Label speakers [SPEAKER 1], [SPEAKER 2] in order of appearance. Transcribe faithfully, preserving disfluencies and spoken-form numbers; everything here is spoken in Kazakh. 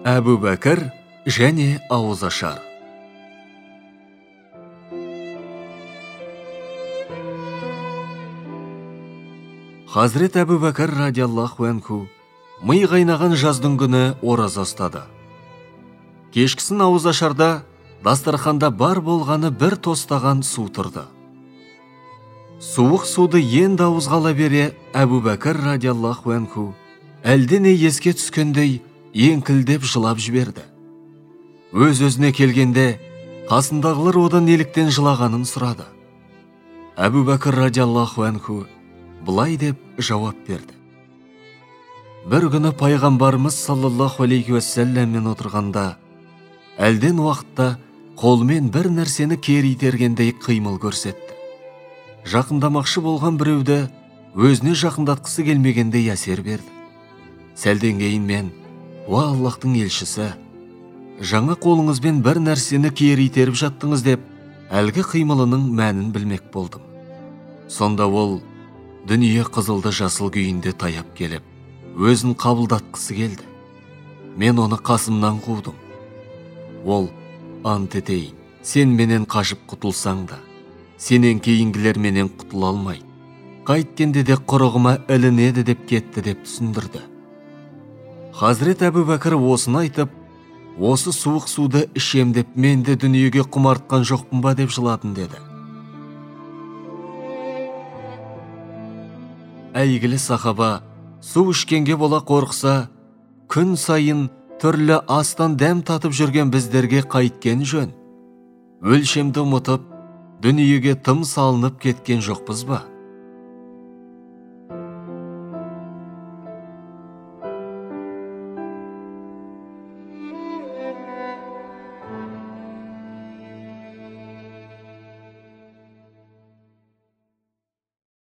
[SPEAKER 1] Әбу Бәкір және ауызашар. Хазрет Әбу Бәкір радиаллаху анху ми қайнаған жаздың күні ораза ұстады. Кешкісін ауызашарда дастарханда бар болғаны бір тостаған су тұрды. Суық суды енді ауызға ала бере Әбу Бәкір радиаллаху анху әлдене еске түскендей еңкілдеп жылап жіберді. Өз-өзіне келгенде қасындағылар одан неліктен жылағанын сұрады. Әбу Бәкір радиаллаху анху былай деп жауап берді. Бір күні пайғамбарымыз саллаллаху алейхи уассаламмен отырғанда әлден уақытта қолмен бір нәрсені кері itергендей қимыл көрсетті. Жақындамақшы болған біреуді өзіне жақындатқысы келмегендей әсер берді. Сәлден кейін мен: «Уа Аллахтың елшісі, жаңа қолыңызбен бір нәрсені кері итеріп жаттыңыз» деп әлгі қимылының мәнін білмек болдым. Сонда ол дүние қызылды жасыл күйінде таяп келіп, өзін қабылдатқысы келді. Мен оны қасымнан қудым. Ол: «Ант етейін, сен менен қашып құтылсаң да, сенен кейінгілер менен құтыла алмайды. Қайткенде де құрығыма ілінеді» деп кетті деп түсіндірді. Хазрет Әбу Бәкір осыны айтып, осы суық суды ішем деп мен де дүниеге құмартқан жоқпын ба деп жыладым деді. Әйгілі сахаба су ішкенге бола қорқса, күн сайын түрлі астан дәм татып жүрген біздерге қайткен жөн. Өлшемді ұмытып, дүниеге тым салынып кеткен жоқпыз ба?